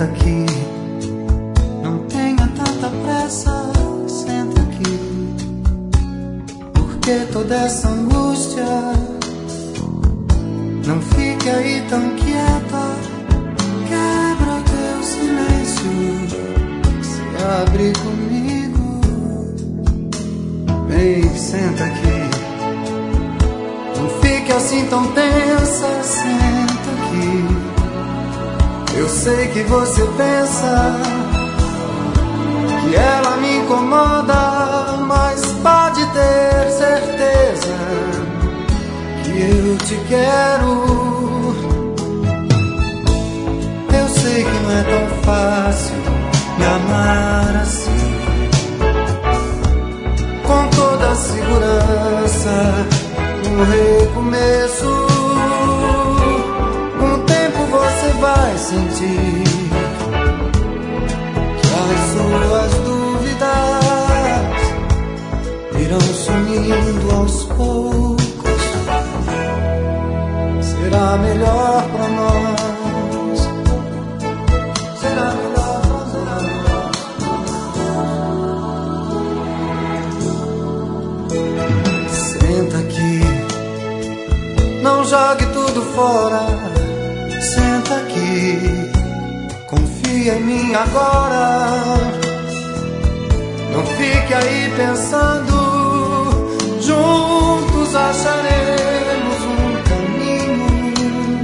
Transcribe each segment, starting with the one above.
Senta aqui, não tenha tanta pressa. Senta aqui, porque toda essa angústia? Não fique aí tão quieta. Quebra o teu silêncio, se abre comigo. Vem, senta aqui, não fique assim tão tensa. Senta aqui. Eu sei que você pensa que ela me incomoda, mas pode ter certeza que eu te quero. Eu sei que não é tão fácil me amar assim, com toda a segurança, um recomeço. Você vai sentir que as suas dúvidas irão sumindo aos poucos. Será melhor pra nós. Será melhor pra nós. Senta aqui, não jogue tudo fora. Senta aqui, confia em mim agora. Não fique aí pensando, juntos acharemos um caminho.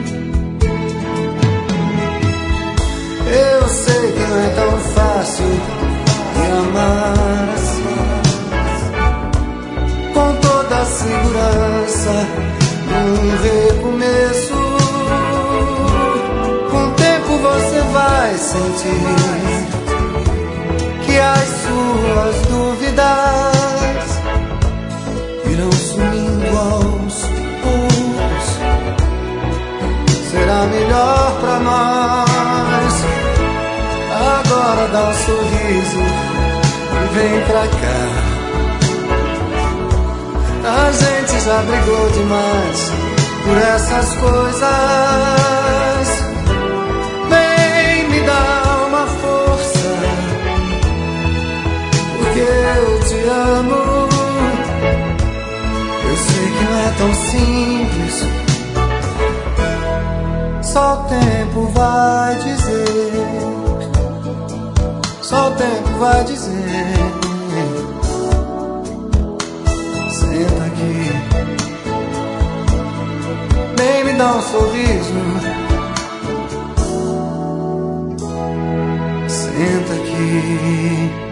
Eu sei que não é tão fácil me amar assim, com toda a segurança, um recomeço. Você vai sentir que as suas dúvidas irão sumindo aos poucos. Será melhor pra nós. Agora dá um sorriso e vem pra cá. A gente já brigou demais por essas coisas. Eu te amo. Eu sei que não é tão simples, só o tempo vai dizer. Só o tempo vai dizer. Senta aqui, nem me dá um sorriso. Senta aqui.